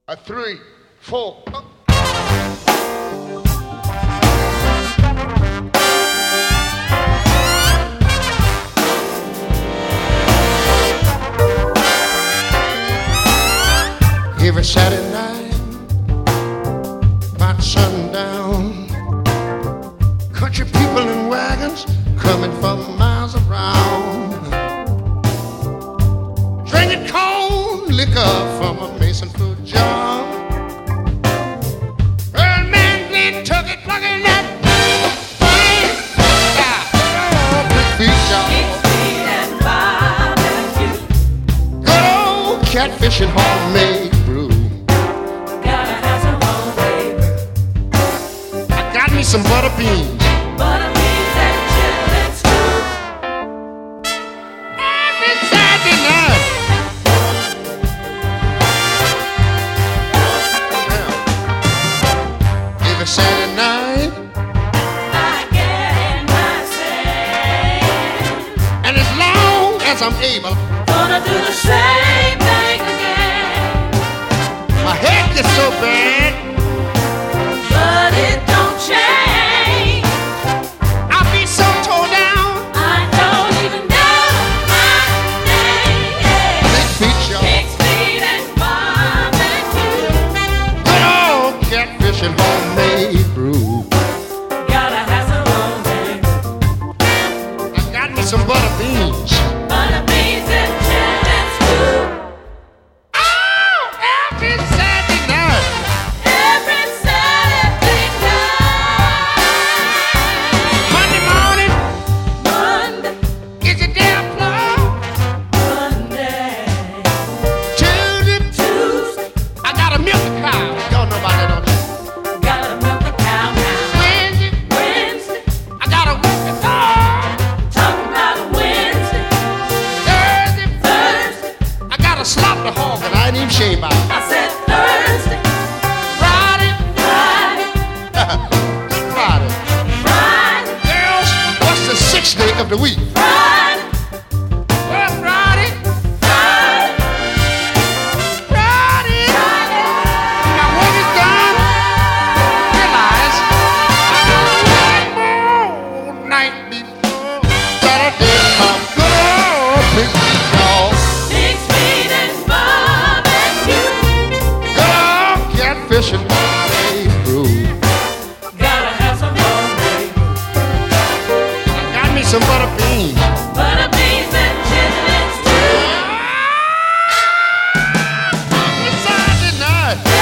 A 3, 4. Every Saturday night, about sundown, country people in wagons coming from miles around, drinking cold liquor from a mason fruit jar. Earl man Glenn took it, plugging that good old catfish and homemade brew. Gotta have some homemade brew. I got me some butter beans. Butter beans and chitlin stew. Every Saturday night. Yeah. Every Saturday night. I get in my sand. And as long as I'm able, Gonna do the same thing again. my head gets so bad, But it don't change. I'll be so tore down. I don't even know my name. Big beach, y'all. Pig's feet and barbecue. Good old catfish and homemade brew. Gotta have some homemade brew. I got me some butter beans. Butter beans and chitlin stew. Oh, every Saturday night. Every Saturday night. Monday morning Monday, is a day of plum. Monday, Tuesday, Tuesday. I got a milk cow. Y'all know about that, don't you? Gotta milk the cow now. Wednesday, Wednesday, I got a whiskey dog. talking about Wednesday. Thursday, Thursday, I got a slaughter hog and I ain't even shave out. I said Thursday. Friday, Friday, good Friday. Friday, Girls, what's the 6th day of the week? Friday, Well, Friday, Friday, Friday. Friday. Now when it's done, realize I got one more night before Saturday come. Good old big dog. Pig's feet and barbecue. Good old catfish and homemade brew. Gotta have some homemade brew. I got me some butter beans. Butter beans and chitlin stew. It's Saturday night.